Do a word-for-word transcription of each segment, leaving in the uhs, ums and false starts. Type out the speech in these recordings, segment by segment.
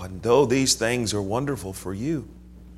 and though these things are wonderful for you,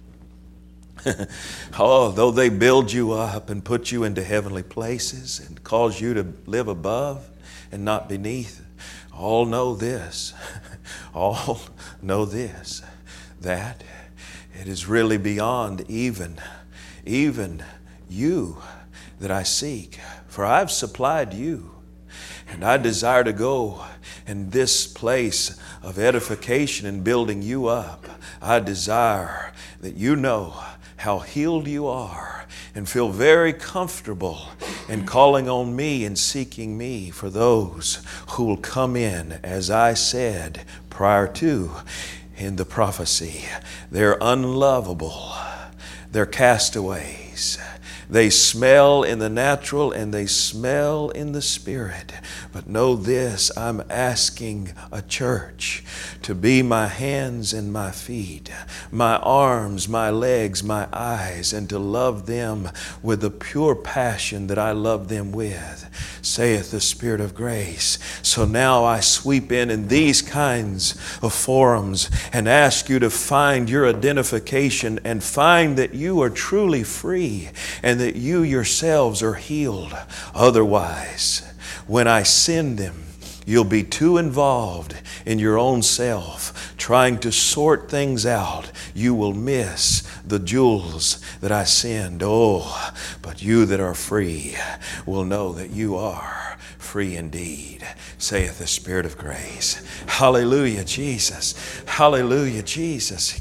oh, though they build you up and put you into heavenly places and cause you to live above and not beneath, all know this, all know this, that it is really beyond even, even you that I seek. For I've supplied you, and I desire to go in this place of edification and building you up. I desire that you know how healed you are and feel very comfortable in calling on me and seeking me for those who will come in, as I said prior to in the prophecy. They're unlovable. They're castaways. They smell in the natural and they smell in the spirit. But know this, I'm asking a church to be my hands and my feet, my arms, my legs, my eyes, and to love them with the pure passion that I love them with, saith the Spirit of grace. So now I sweep in in these kinds of forums and ask you to find your identification and find that you are truly free and that you yourselves are healed. Otherwise, when I send them, you'll be too involved in your own self, trying to sort things out. You will miss the jewels that I send. Oh, but you that are free will know that you are free indeed, saith the Spirit of grace. Hallelujah, Jesus. Hallelujah, Jesus.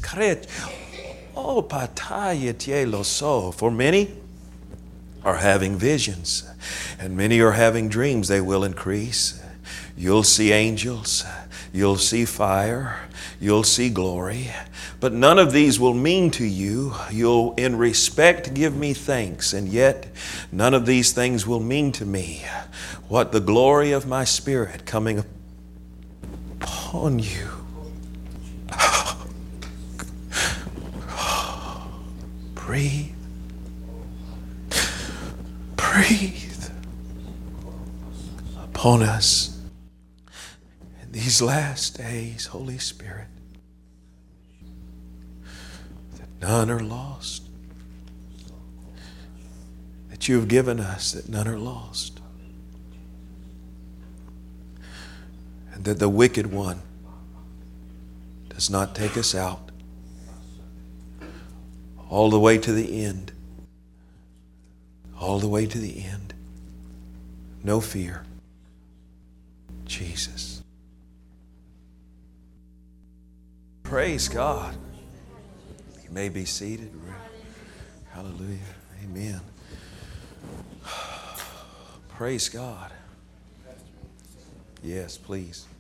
Oh, pataya tielo so. For many are having visions, and many are having dreams. They will increase. You'll see angels. You'll see fire. You'll see glory. But none of these will mean to you. You'll in respect give me thanks, and yet none of these things will mean to me what the glory of my Spirit coming upon you. Breathe. Breathe upon us in these last days, Holy Spirit, that none are lost, that you have given us, that none are lost, and that the wicked one does not take us out all the way to the end. All the way to the end. No fear. Jesus. Praise God. You may be seated. Hallelujah. Amen. Praise God. Yes, please.